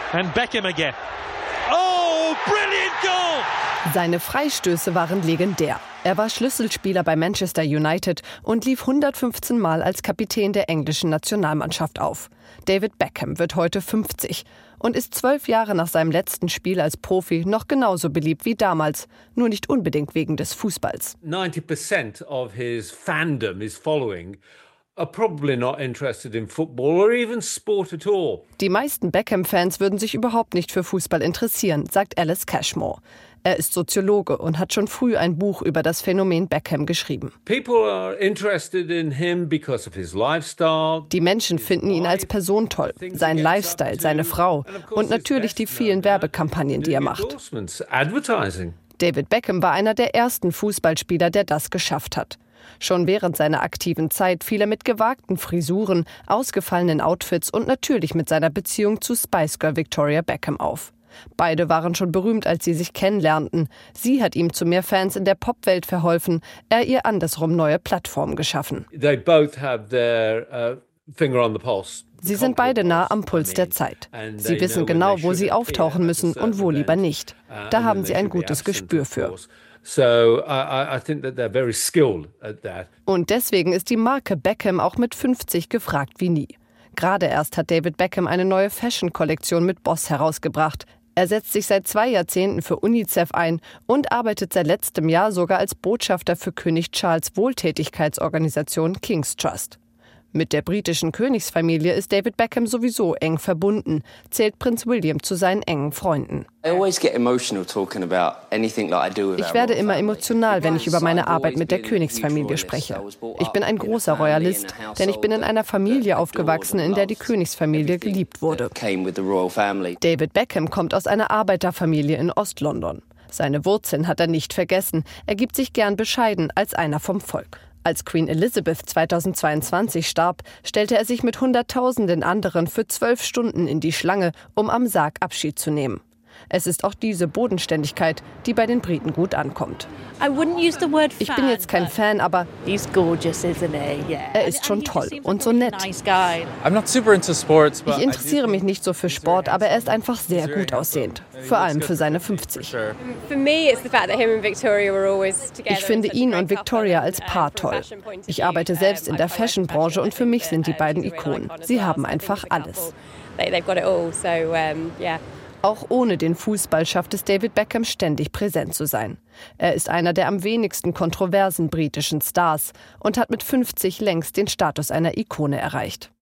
And Beckham again. Oh, brilliant goal! Seine Freistöße waren legendär. Er war Schlüsselspieler bei Manchester United und lief 115 Mal als Kapitän der englischen Nationalmannschaft auf. David Beckham wird heute 50 und ist 12 Jahre nach seinem letzten Spiel als Profi noch genauso beliebt wie damals, nur nicht unbedingt wegen des Fußballs. 90% of his fandom, his following, are probably not interested in football or even sport at all. Die meisten Beckham-Fans würden sich überhaupt nicht für Fußball interessieren, sagt Alice Cashmore. Er ist Soziologe und hat schon früh ein Buch über das Phänomen Beckham geschrieben. People are interested in him because of his lifestyle. Die Menschen finden ihn als Person toll, sein Lifestyle, seine Frau und natürlich die vielen Werbekampagnen, die er macht. David Beckham war einer der ersten Fußballspieler, der das geschafft hat. Schon während seiner aktiven Zeit fiel er mit gewagten Frisuren, ausgefallenen Outfits und natürlich mit seiner Beziehung zu Spice Girl Victoria Beckham auf. Beide waren schon berühmt, als sie sich kennenlernten. Sie hat ihm zu mehr Fans in der Popwelt verholfen, er ihr andersrum neue Plattformen geschaffen. They both have their finger on the pulse. Sie sind beide nah am Puls der Zeit. Sie wissen genau, wo sie auftauchen müssen und wo lieber nicht. Da haben sie ein gutes Gespür für. Und deswegen ist die Marke Beckham auch mit 50 gefragt wie nie. Gerade erst hat David Beckham eine neue Fashion-Kollektion mit Boss herausgebracht. Er setzt sich seit 2 Jahrzehnten für UNICEF ein und arbeitet seit letztem Jahr sogar als Botschafter für König Charles' Wohltätigkeitsorganisation King's Trust. Mit der britischen Königsfamilie ist David Beckham sowieso eng verbunden, zählt Prinz William zu seinen engen Freunden. Ich werde immer emotional, wenn ich über meine Arbeit mit der Königsfamilie spreche. Ich bin ein großer Royalist, denn ich bin in einer Familie aufgewachsen, in der die Königsfamilie geliebt wurde. David Beckham kommt aus einer Arbeiterfamilie in Ost-London. Seine Wurzeln hat er nicht vergessen. Er gibt sich gern bescheiden als einer vom Volk. Als Queen Elizabeth 2022 starb, stellte er sich mit Hunderttausenden anderen für 12 Stunden in die Schlange, um am Sarg Abschied zu nehmen. Es ist auch diese Bodenständigkeit, die bei den Briten gut ankommt. Ich bin jetzt kein Fan, aber er ist schon toll und so nett. Ich interessiere mich nicht so für Sport, aber er ist einfach sehr gut aussehend. Vor allem für seine 50. Ich finde ihn und Victoria als Paar toll. Ich arbeite selbst in der Fashion-Branche und für mich sind die beiden Ikonen. Sie haben einfach alles. Auch ohne den Fußball schafft es David Beckham ständig präsent zu sein. Er ist einer der am wenigsten kontroversen britischen Stars und hat mit 50 längst den Status einer Ikone erreicht.